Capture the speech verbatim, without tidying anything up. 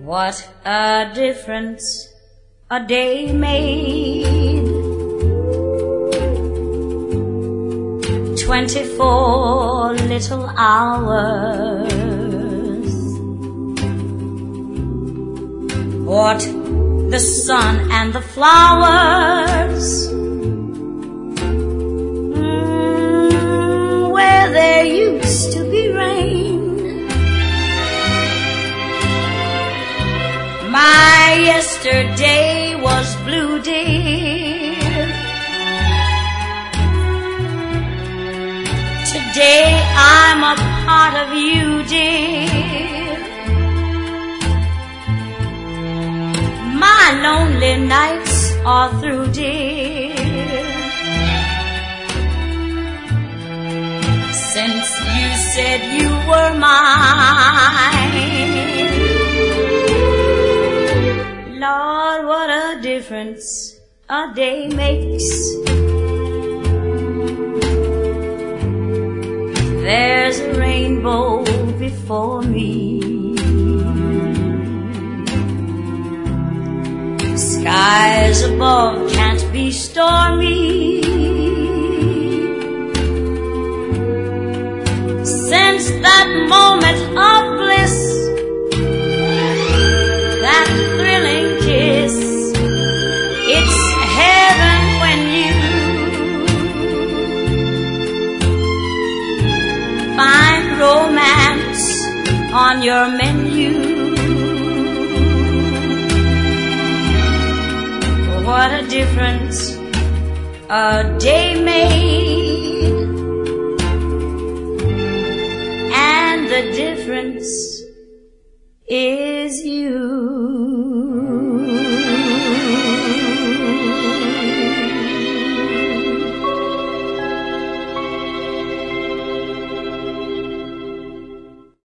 What a difference a day made. Twenty-four little hours. What the sun and the flowers, mm, where there used to be rain. My yesterday was blue, dear. Today I'm a part of you, dear. My lonely nights are through, dear. Since you said you were mine. Lord, what a difference a day makes. There's a rainbow before me. Skies above can't be stormy. Since that moment of bliss, that thrilling kiss, it's heaven when you find romance on your menu. What a difference a day made, and the difference is you.